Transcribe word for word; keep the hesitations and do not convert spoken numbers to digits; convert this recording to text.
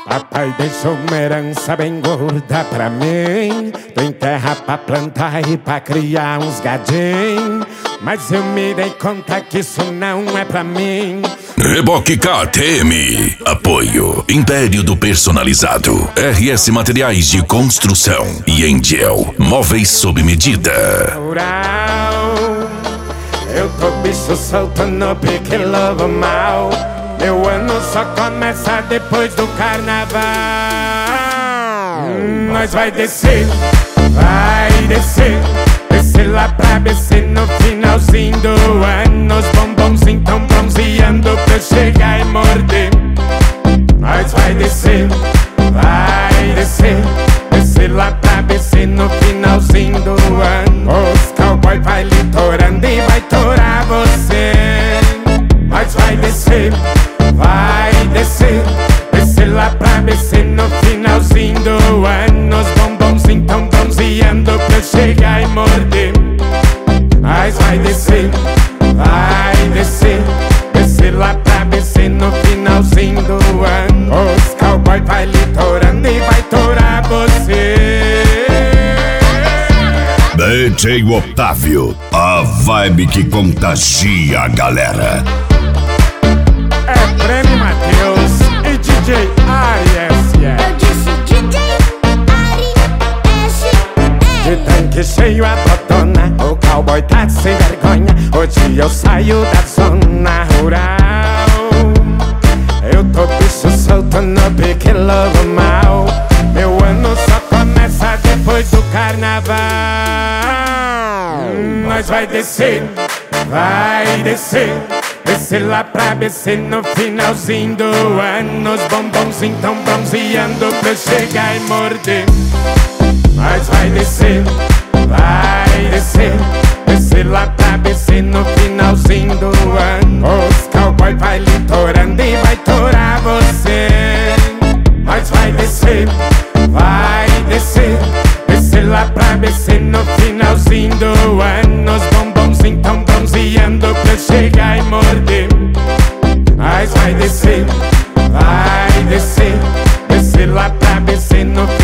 Papai deixou uma herança bem gorda pra mim. Tem terra pra plantar e pra criar uns gadinhos, mas eu me dei conta que isso não é pra mim. Reboque K T M. Apoio Império do Personalizado, R S Materiais de Construção e Angel Móveis sob medida. Rural, eu tô bicho solto no pique lobo mal. Meu ano só começa depois do carnaval. hum, Nós vai descer, vai descer, descer lá pra B C no finalzinho do ano. Os bombonzinhos tão bronzeando pra eu chegar e morder. Nós vai descer, vai descer, descer lá pra B C no finalzinho do ano. Os cowboy vai litorando e vai torar você. Nós vai descer, vai descer, descer lá pra B C no finalzinho do ano. Os bombonzinhos tão bronzeando pra eu chegar e morder. Nós vai descer, vai descer, descer lá pra B C no finalzinho do ano. Os cowboy vai litorando e vai torar você. D J Otávio, a vibe que contagia a galera. É Prêmio Matheus e D J Ari S S. Eu disse D J Ari S S. De tanque cheio a botona, o cowboy tá sem vergonha. Hoje eu saio da zona rural. Eu tô bicho solto no pique lobo mal. Meu ano só começa depois do carnaval. hum, Nós vai descer, vai descer, descer lá pra B C no finalzinho do ano. Os bombonzinhos tão bronzeando pra eu chegar e morder. Nós vai descer, vai descer, descer lá pra B C no finalzinho do ano. Os cowboy vai litorando e vai torar você. Nós vai descer, vai descer, descer lá pra B C no finalzinho do ano. Os bombonzinhos tão bronzeando pra eu chegar e morder. Nós vai descer, vai descer, descer lá pra B C no